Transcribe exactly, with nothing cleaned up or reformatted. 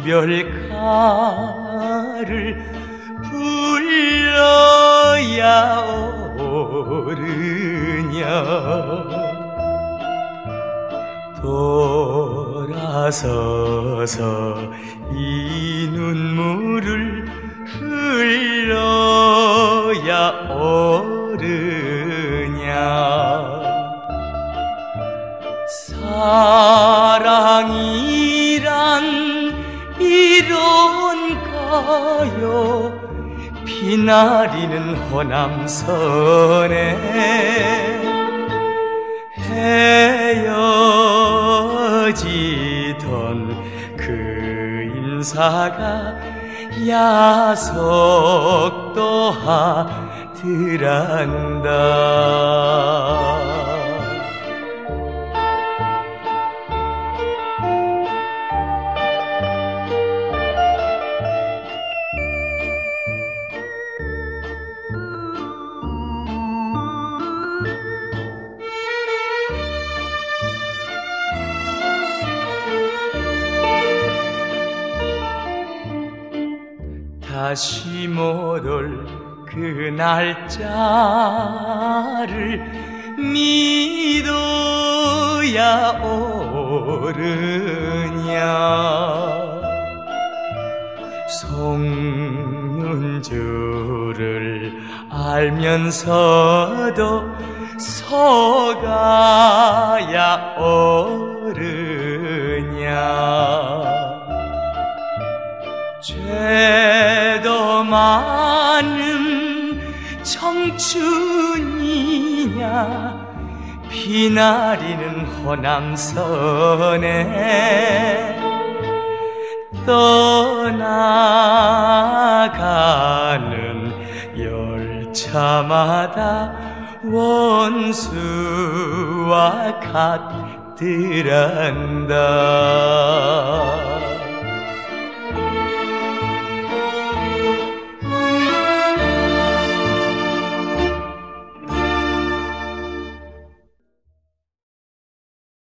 이별가를 불러야 오르냐. 돌아서서 이 눈물을 흘러야 오르냐. 사랑이란 이런가요? 비나리는 호남선에 헤어지던 그 인사가 야속도 하더란다. 다시 못 올 그 날짜를 믿어야 오르냐. 속는 줄을 알면서도 속아야 오르냐. 죄도 많은 청춘이냐. 비나리는 호남선에 떠나가는 열차마다 원수와 같더란다.